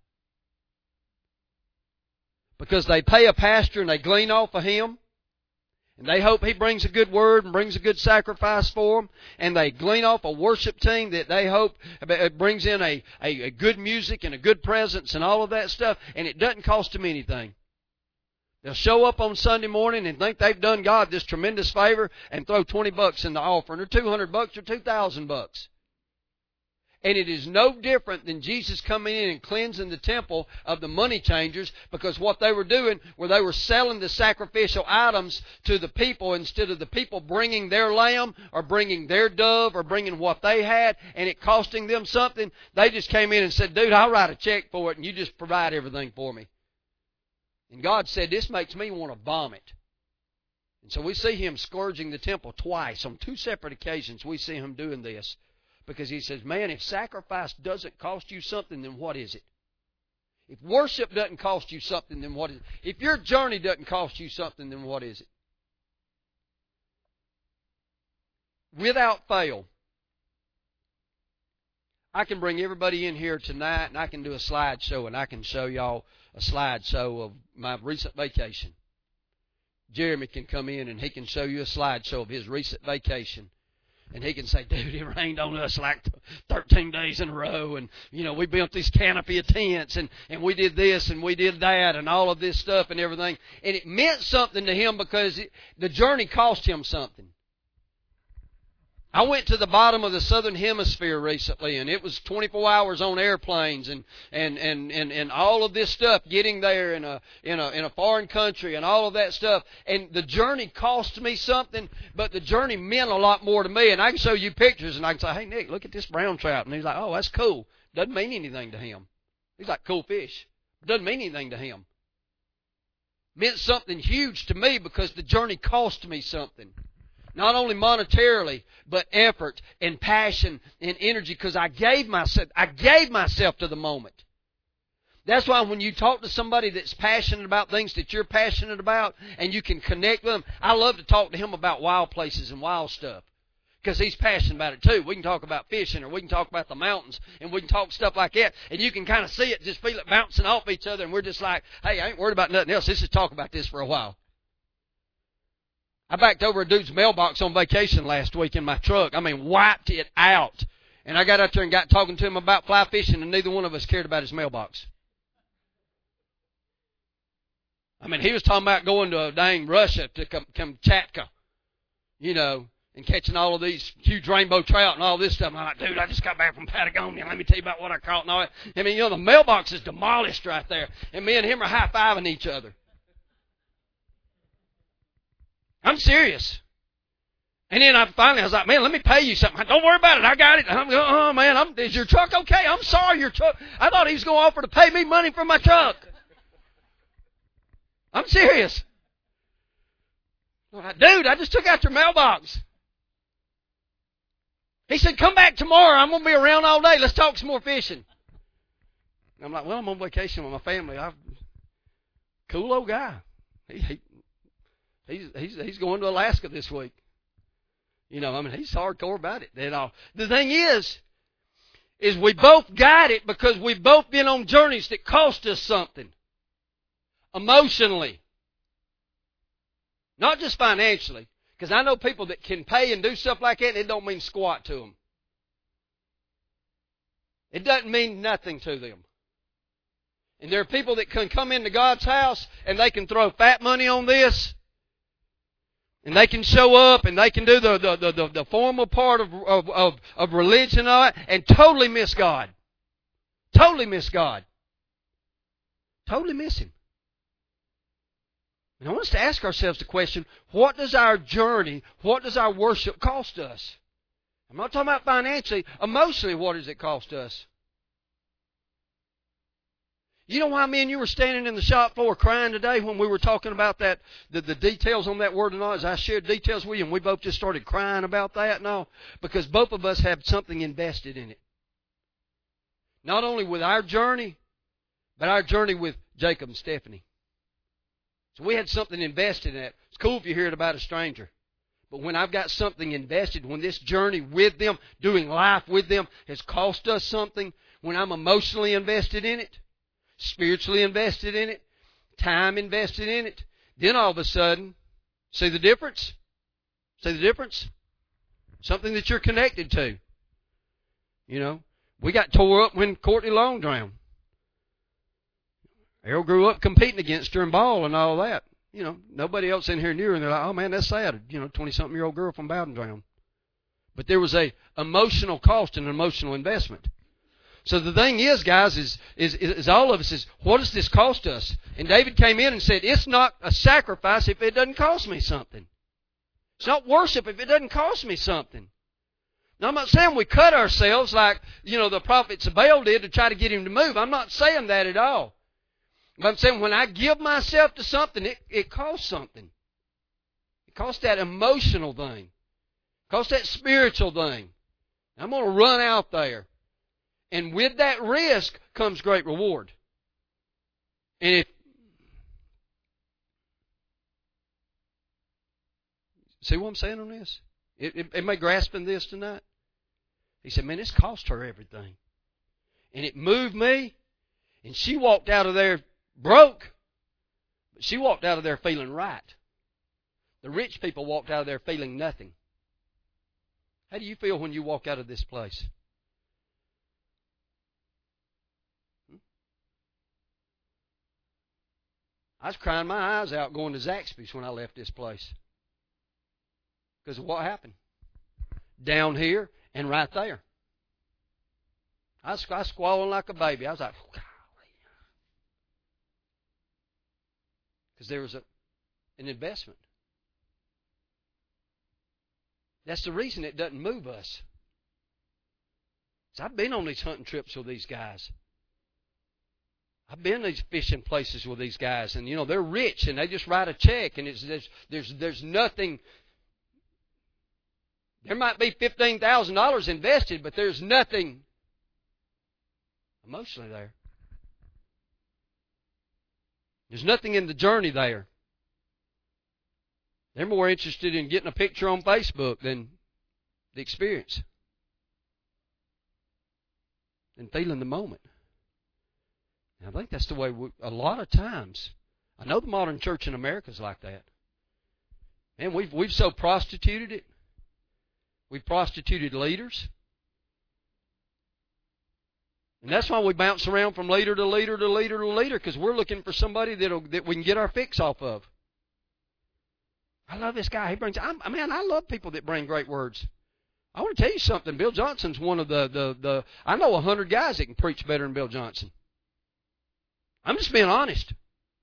Because they pay a pastor and they glean off of him. And they hope he brings a good word and brings a good sacrifice for them. And they glean off a worship team that they hope brings in a, a, a good music and a good presence and all of that stuff. And it doesn't cost them anything. They'll show up on Sunday morning and think they've done God this tremendous favor and throw twenty bucks in the offering, or two hundred bucks, or two thousand bucks. And it is no different than Jesus coming in and cleansing the temple of the money changers, because what they were doing were they were selling the sacrificial items to the people instead of the people bringing their lamb or bringing their dove or bringing what they had and it costing them something. They just came in and said, dude, I'll write a check for it and you just provide everything for me. And God said, this makes me want to vomit. And so we see him scourging the temple twice. On two separate occasions we see him doing this. Because he says, man, if sacrifice doesn't cost you something, then what is it? If worship doesn't cost you something, then what is it? If your journey doesn't cost you something, then what is it? Without fail, I can bring everybody in here tonight and I can do a slideshow and I can show y'all a slideshow of my recent vacation. Jeremy can come in and he can show you a slideshow of his recent vacation. And he can say, dude, it rained on us like thirteen days in a row. And, you know, we built this canopy of tents. And, and we did this and we did that and all of this stuff and everything. And it meant something to him because it, the journey cost him something. I went to the bottom of the southern hemisphere recently, and it was twenty-four hours on airplanes and, and, and, and, and all of this stuff, getting there in a, in a, in a foreign country and all of that stuff. And the journey cost me something, but the journey meant a lot more to me. And I can show you pictures and I can say, hey, Nick, look at this brown trout. And he's like, oh, that's cool. Doesn't mean anything to him. He's like, cool fish. Doesn't mean anything to him. Meant something huge to me because the journey cost me something. Not only monetarily, but effort and passion and energy, because I gave myself, I gave myself to the moment. That's why when you talk to somebody that's passionate about things that you're passionate about and you can connect with them, I love to talk to him about wild places and wild stuff. Because he's passionate about it too. We can talk about fishing, or we can talk about the mountains, and we can talk stuff like that. And you can kind of see it, just feel it bouncing off each other, and we're just like, hey, I ain't worried about nothing else. Let's just talk about this for a while. I backed over a dude's mailbox on vacation last week in my truck. I mean, wiped it out. And I got out there and got talking to him about fly fishing, and neither one of us cared about his mailbox. I mean, he was talking about going to dang Russia to Kamchatka, you know, and catching all of these huge rainbow trout and all this stuff. And I'm like, dude, I just got back from Patagonia. Let me tell you about what I caught and all that. I mean, you know, the mailbox is demolished right there. And me and him are high-fiving each other. I'm serious. And then I finally, I was like, man, let me pay you something. Don't worry about it. I got it. I'm, oh, man, I'm, is your truck okay? I'm sorry, your truck. I thought he was going to offer to pay me money for my truck. I'm serious. Dude, I just took out your mailbox. He said, come back tomorrow. I'm going to be around all day. Let's talk some more fishing. And I'm like, well, I'm on vacation with my family. I'm cool old guy. He, he, he's, he's, he's going to Alaska this week. You know, I mean, he's hardcore about it. And all. The thing is, is we both got it because we've both been on journeys that cost us something. Emotionally. Not just financially. Because I know people that can pay and do stuff like that, and it don't mean squat to them. It doesn't mean nothing to them. And there are people that can come into God's house, and they can throw fat money on this, and they can show up, and they can do the, the, the, the, the formal part of, of, of, of religion and all that, and totally miss God. Totally miss God. Totally miss Him. And I want us to ask ourselves the question, what does our journey, what does our worship cost us? I'm not talking about financially. Emotionally, what does it cost us? You know why me and you were standing in the shop floor crying today when we were talking about that, the, the details on that word and all? As I shared details with you, and we both just started crying about that and all, because both of us have something invested in it. Not only with our journey, but our journey with Jacob and Stephanie. So we had something invested in it. It's cool if you hear it about a stranger. But when I've got something invested, when this journey with them, doing life with them, has cost us something, when I'm emotionally invested in it, spiritually invested in it, time invested in it, then all of a sudden, see the difference? See the difference? Something that you're connected to. You know, we got tore up when Courtney Long drowned. Errol grew up competing against her in ball and all that. You know, nobody else in here knew her, and they're like, oh man, that's sad. You know, twenty-something-year-old girl from Bowden drowned. But there was a emotional cost and an emotional investment. So the thing is, guys, is, is, is all of us is, what does this cost us? And David came in and said, it's not a sacrifice if it doesn't cost me something. It's not worship if it doesn't cost me something. Now, I'm not saying we cut ourselves like, you know, the prophets of Baal did to try to get him to move. I'm not saying that at all. But I'm saying when I give myself to something, it, it costs something. It costs that emotional thing. It costs that spiritual thing. I'm going to run out there. And with that risk comes great reward. And if see what I'm saying on this? It, it, am I grasping this tonight? He said, man, this cost her everything. And it moved me. And she walked out of there broke. But she walked out of there feeling right. The rich people walked out of there feeling nothing. How do you feel when you walk out of this place? I was crying my eyes out going to Zaxby's when I left this place. Because of what happened. Down here and right there. I was, I was squalling like a baby. I was like, golly. Because there was a, an investment. That's the reason it doesn't move us. So I've been on these hunting trips with these guys. I've been to these fishing places with these guys, and you know they're rich, and they just write a check, and it's there's there's, there's nothing. There might be fifteen thousand dollars invested, but there's nothing emotionally there. There's nothing in the journey there. They're more interested in getting a picture on Facebook than the experience, than feeling the moment. And I think that's the way we, a lot of times, I know the modern church in America is like that. And we've we've so prostituted it. We've prostituted leaders. And that's why we bounce around from leader to leader to leader to leader, because we're looking for somebody that'll, that we can get our fix off of. I love this guy. He brings, I'm, I mean, I love people that bring great words. I want to tell you something. Bill Johnson's one of the, the, the I know a hundred guys that can preach better than Bill Johnson. I'm just being honest.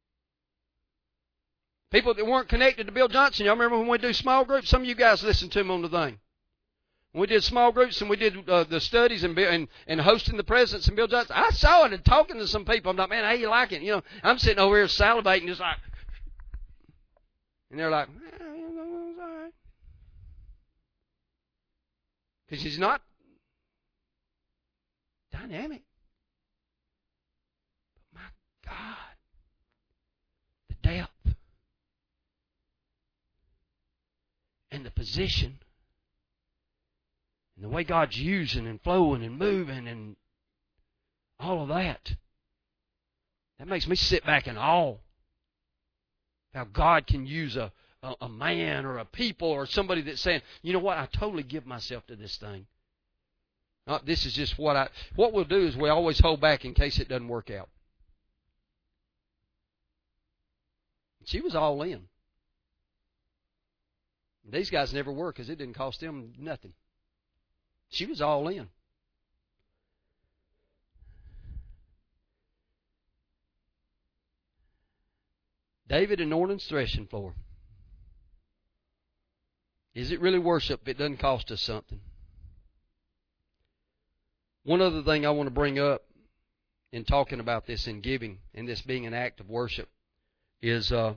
People that weren't connected to Bill Johnson, y'all remember when we do small groups? Some of you guys listened to him on the thing. When we did small groups and we did uh, the studies and, and and hosting the presence and Bill Johnson, I saw it and talking to some people. I'm like, man, how you like it? You know, I'm sitting over here salivating, just like, and they're like, eh, it's all right. Because he's not dynamic. But my God, the depth and the position and the way God's using and flowing and moving and all of that, that makes me sit back in awe. How God can use a, a, a man or a people or somebody that's saying, you know what, I totally give myself to this thing. Not, this is just what I... What we'll do is we always hold back in case it doesn't work out. She was all in. These guys never were because it didn't cost them nothing. She was all in. David and Ornan's threshing floor. Is it really worship if it doesn't cost us something? One other thing I want to bring up in talking about this in giving and this being an act of worship is uh,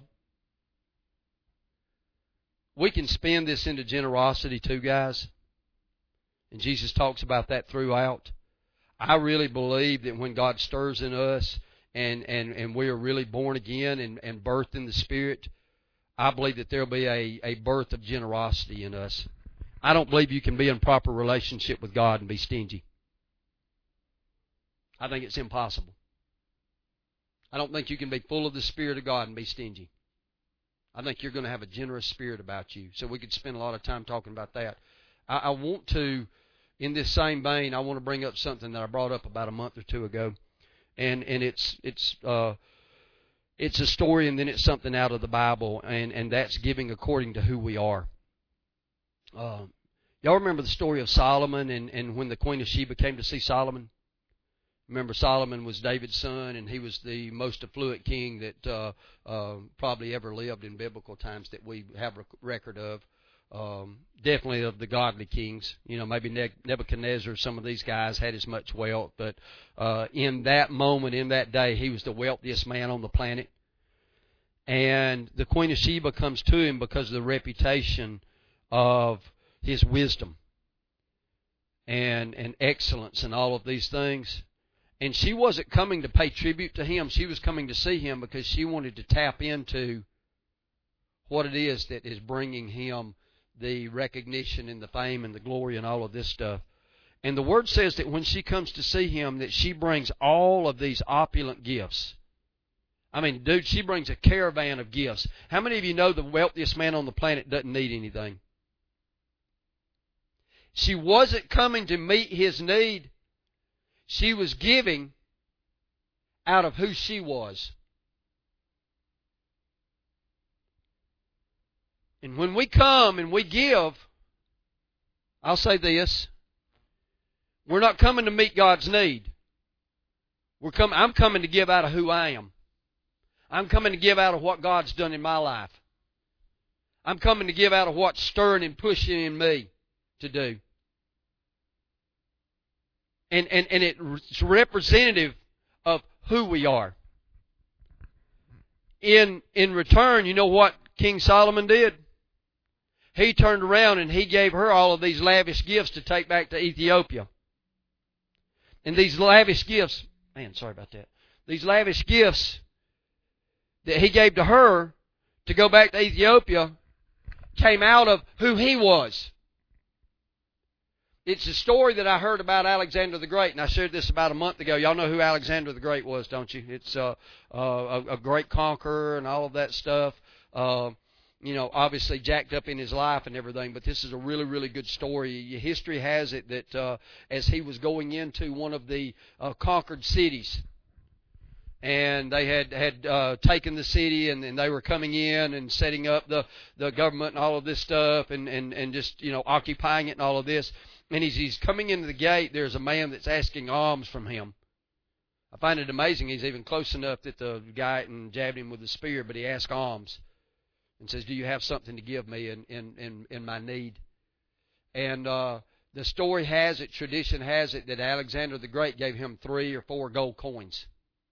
we can spin this into generosity too, guys. And Jesus talks about that throughout. I really believe that when God stirs in us and, and, and we are really born again and, and birthed in the Spirit, I believe that there will be a, a birth of generosity in us. I don't believe you can be in proper relationship with God and be stingy. I think it's impossible. I don't think you can be full of the Spirit of God and be stingy. I think you're going to have a generous spirit about you. So we could spend a lot of time talking about that. I, I want to... In this same vein, I want to bring up something that I brought up about a month or two ago, and and it's it's uh, it's a story, and then it's something out of the Bible, and, and that's giving according to who we are. Uh, y'all remember the story of Solomon, and, and when the Queen of Sheba came to see Solomon? Remember, Solomon was David's son, and he was the most affluent king that uh, uh, probably ever lived in biblical times that we have a record of. Um, definitely of the godly kings. You know, maybe Nebuchadnezzar, some of these guys had as much wealth, but uh, in that moment, in that day, he was the wealthiest man on the planet. And the Queen of Sheba comes to him because of the reputation of his wisdom and, and excellence and all of these things. And she wasn't coming to pay tribute to him. She was coming to see him because she wanted to tap into what it is that is bringing him the recognition and the fame and the glory and all of this stuff. And the Word says that when she comes to see him, that she brings all of these opulent gifts. I mean, dude, she brings a caravan of gifts. How many of you know the wealthiest man on the planet doesn't need anything? She wasn't coming to meet his need. She was giving out of who she was. And when we come and we give, I'll say this, we're not coming to meet God's need. We're coming, I'm coming to give out of who I am. I'm coming to give out of what God's done in my life. I'm coming to give out of what's stirring and pushing in me to do. And, and, and it's representative of who we are. In, in return, you know what King Solomon did? He turned around and he gave her all of these lavish gifts to take back to Ethiopia. And these lavish gifts, man, sorry about that. These lavish gifts that he gave to her to go back to Ethiopia came out of who he was. It's a story that I heard about Alexander the Great, and I shared this about a month ago. Y'all know who Alexander the Great was, don't you? It's uh, uh, a, a great conqueror and all of that stuff. Uh, you know, obviously jacked up in his life and everything, but this is a really, really good story. History has it that uh, as he was going into one of the uh, conquered cities, and they had had uh, taken the city, and, and they were coming in and setting up the, the government and all of this stuff, and, and, and just, you know, occupying it and all of this. And as he's coming into the gate, there's a man that's asking alms from him. I find it amazing. He's even close enough that the guy and jabbed him with a spear, but he asked alms and says, "Do you have something to give me in, in, in, in my need?" And uh, the story has it, tradition has it, that Alexander the Great gave him three or four gold coins.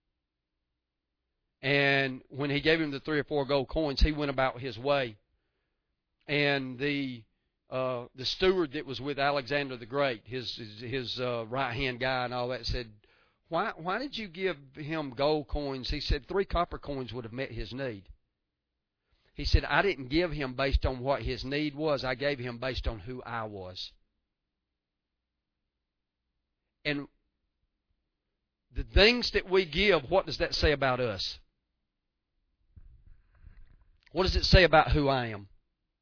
And when he gave him the three or four gold coins, he went about his way. And the uh, the steward that was with Alexander the Great, his his, his uh, right-hand guy and all that, said, why, why did you give him gold coins? He said three copper coins would have met his need. He said, I didn't give him based on what his need was. I gave him based on who I was. And the things that we give, what does that say about us? What does it say about who I am?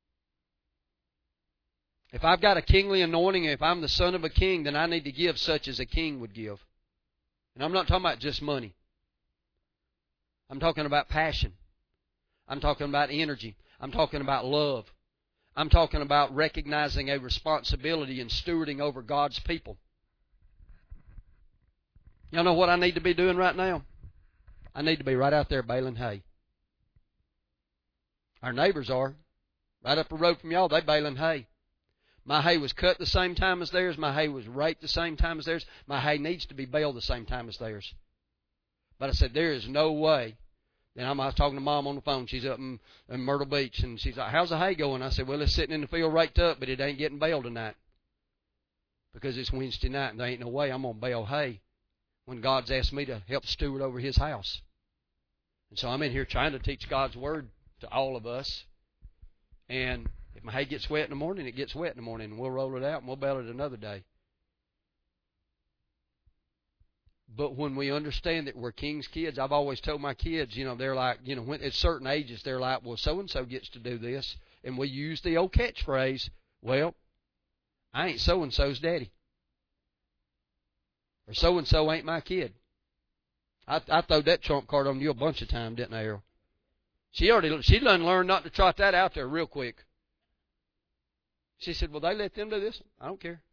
If I've got a kingly anointing, if I'm the son of a king, then I need to give such as a king would give. And I'm not talking about just money. I'm talking about passion. I'm talking about energy. I'm talking about love. I'm talking about recognizing a responsibility and stewarding over God's people. Y'all know what I need to be doing right now? I need to be right out there baling hay. Our neighbors are. Right up the road from y'all, they baling hay. My hay was cut the same time as theirs. My hay was raked the same time as theirs. My hay needs to be baled the same time as theirs. But I said, there is no way. Then I was talking to Mom on the phone. She's up in, in Myrtle Beach, and she's like, how's the hay going? I said, well, it's sitting in the field raked up, but it ain't getting baled tonight. Because it's Wednesday night, and there ain't no way I'm going to bale hay when God's asked me to help steward over His house. And so I'm in here trying to teach God's Word to all of us. And if my hay gets wet in the morning, it gets wet in the morning, and we'll roll it out and we'll bale it another day. But when we understand that we're king's kids, I've always told my kids, you know, they're like, you know, when, at certain ages, they're like, well, so-and-so gets to do this. And we use the old catchphrase, well, I ain't so-and-so's daddy. Or so-and-so ain't my kid. I, I throwed that trump card on you a bunch of times, didn't I, Errol? She already, she done learned not to trot that out there real quick. She said, well, they let them do this? I don't care.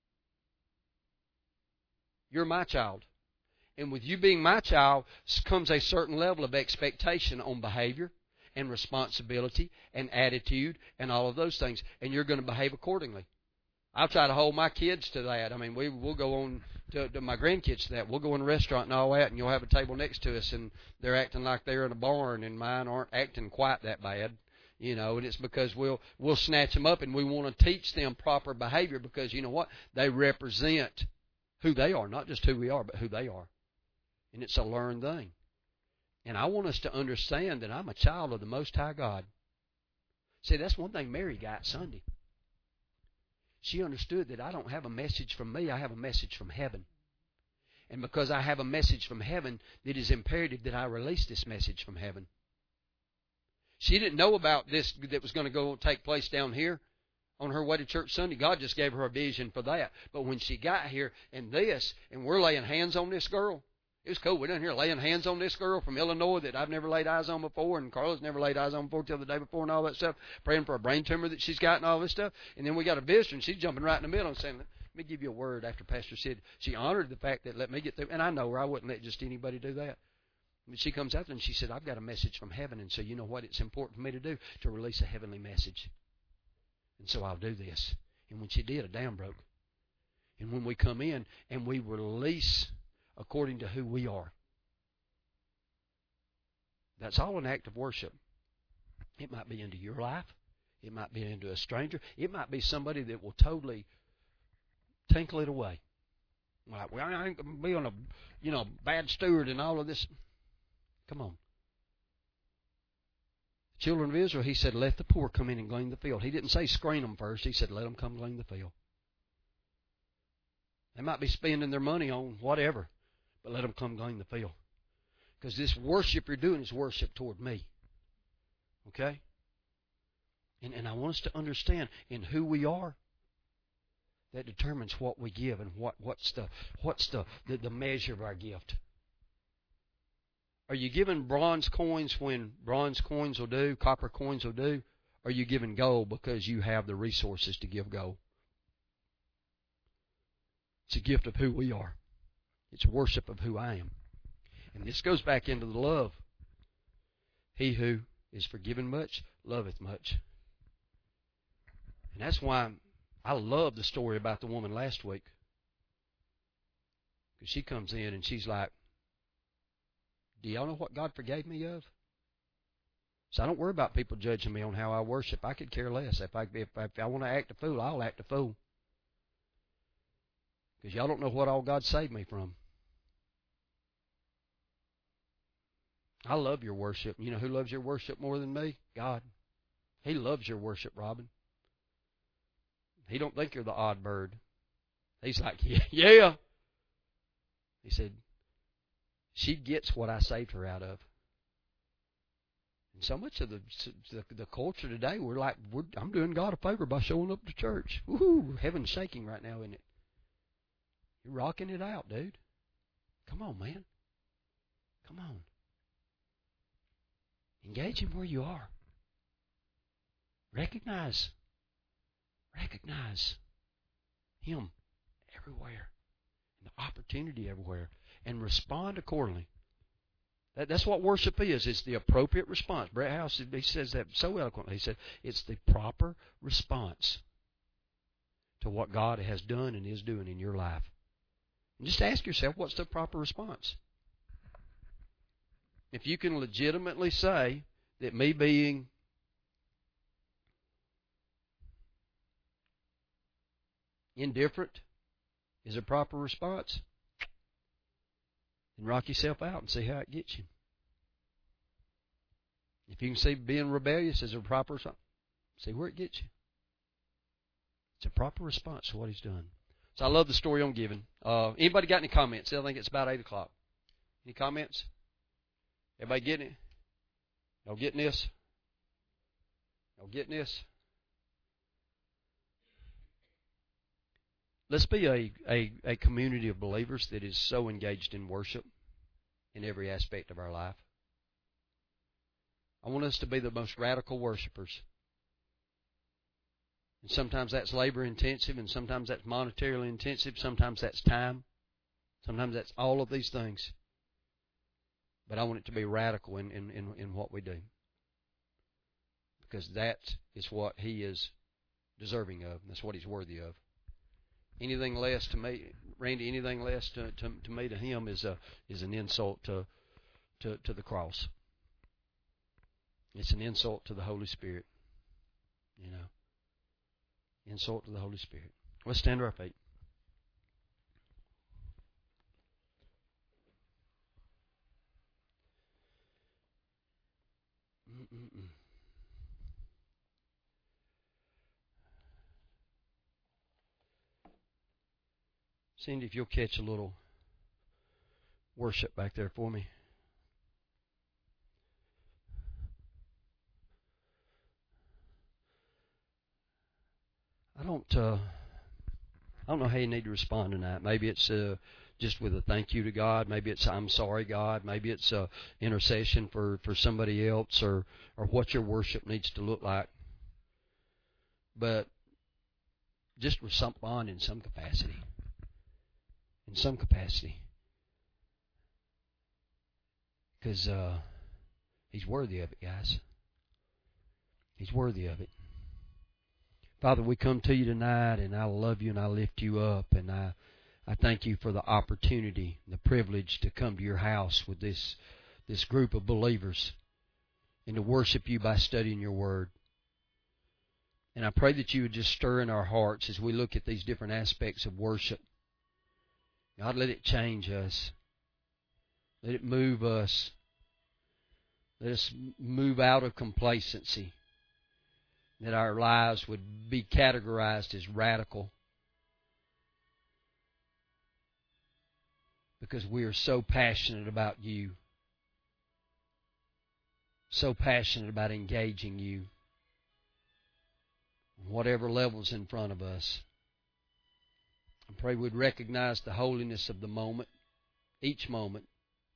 You're my child. And with you being my child comes a certain level of expectation on behavior and responsibility and attitude and all of those things. And you're going to behave accordingly. I'll try to hold my kids to that. I mean, we, we'll go on to, to my grandkids to that. We'll go in a restaurant and all that, and you'll have a table next to us, and they're acting like they're in a barn, and mine aren't acting quite that bad. You know, and it's because we'll we'll snatch them up, and we want to teach them proper behavior because, you know what? They represent who they are, not just who we are, but who they are. And it's a learned thing. And I want us to understand that I'm a child of the Most High God. See, that's one thing Mary got Sunday. She understood that I don't have a message from me, I have a message from heaven. And because I have a message from heaven, it is imperative that I release this message from heaven. She didn't know about this that was going to go take place down here on her way to church Sunday. God just gave her a vision for that. But when she got here and this, and we're laying hands on this girl, it was cool. We're down here laying hands on this girl from Illinois that I've never laid eyes on before, and Carla's never laid eyes on before till the day before and all that stuff, praying for a brain tumor that she's got and all this stuff. And then we got a visitor, and she's jumping right in the middle and saying, let me give you a word after Pastor said. She honored the fact that let me get through. And I know her. I wouldn't let just anybody do that. But she comes out there and she said, I've got a message from heaven, and so you know what it's important for me to do? To release a heavenly message. And so I'll do this. And when she did, a dam broke. And when we come in and we release according to who we are, that's all an act of worship. It might be into your life. It might be into a stranger. It might be somebody that will totally tinkle it away. Like, well, I ain't going to be on a, you know, bad steward and all of this. Come on. Children of Israel, He said, let the poor come in and glean the field. He didn't say screen them first. He said, let them come glean the field. They might be spending their money on whatever, but let them come glean the field. Because this worship you're doing is worship toward me. Okay? And, and I want us to understand in who we are, that determines what we give and what, what's the what's the, the, the measure of our gift. Are you giving bronze coins when bronze coins will do, copper coins will do? Or are you giving gold because you have the resources to give gold? It's a gift of who we are. It's worship of who I am. And this goes back into the love. He who is forgiven much, loveth much. And that's why I love the story about the woman last week. Because she comes in and she's like, do y'all know what God forgave me of? So I don't worry about people judging me on how I worship. I could care less. If I, if I, if I want to act a fool, I'll act a fool. Because y'all don't know what all God saved me from. I love your worship. You know who loves your worship more than me? God. He loves your worship, Robin. He don't think you're the odd bird. He's like, yeah. yeah. He said, she gets what I saved her out of. And so much of the the, the culture today, we're like, we're, I'm doing God a favor by showing up to church. Woohoo! Heaven's shaking right now, isn't it? You're rocking it out, dude. Come on, man. Come on. Engage him where you are. Recognize. Recognize him everywhere. And the opportunity everywhere. And respond accordingly. That, that's what worship is. It's the appropriate response. Brett House, he says that so eloquently. He said, it's the proper response to what God has done and is doing in your life. And just ask yourself, what's the proper response? If you can legitimately say that me being indifferent is a proper response, then rock yourself out and see how it gets you. If you can see being rebellious as a proper response, see where it gets you. It's a proper response to what he's done. So I love the story on giving. Uh, anybody got any comments? I think it's about eight o'clock. Any comments? Everybody getting it? Y'all getting this? Y'all getting this? Let's be a, a, a community of believers that is so engaged in worship in every aspect of our life. I want us to be the most radical worshipers. And sometimes that's labor intensive, and sometimes that's monetarily intensive, sometimes that's time, sometimes that's all of these things. But I want it to be radical in, in, in, in what we do. Because that is what he is deserving of. That's what he's worthy of. Anything less to me, Randy, anything less to, to, to me, to him, is a is an insult to, to, to the cross. It's an insult to the Holy Spirit. You know. Insult to the Holy Spirit. Let's stand to our feet. Mm-mm-mm. Cindy, if you'll catch a little worship back there for me. I don't, uh, I don't know how you need to respond tonight. Maybe it's uh, just with a thank you to God. Maybe it's I'm sorry, God. Maybe it's uh, intercession for, for somebody else, or or what your worship needs to look like. But just respond in some capacity. In some capacity. Because uh, he's worthy of it, guys. He's worthy of it. Father, we come to you tonight, and I love you and I lift you up, and I, I thank you for the opportunity, the privilege to come to your house with this, this group of believers and to worship you by studying your word. And I pray that you would just stir in our hearts as we look at these different aspects of worship. God, let it change us. Let it move us. Let us move out of complacency. That our lives would be categorized as radical. Because we are so passionate about you. So passionate about engaging you. whatever level's in front of us. I pray we'd recognize the holiness of the moment, each moment,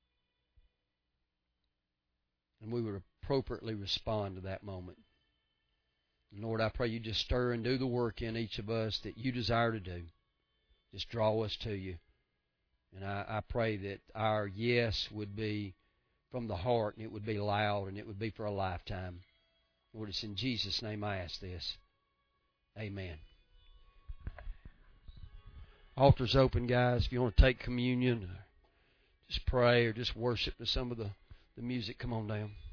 and we would appropriately respond to that moment. And Lord, I pray you just stir and do the work in each of us that you desire to do. Just draw us to you. And I, I pray that our yes would be from the heart, and it would be loud, and it would be for a lifetime. Lord, it's in Jesus' name I ask this. Amen. Altar's open, guys. If you want to take communion, or just pray, or just worship to some of the, the music, come on down.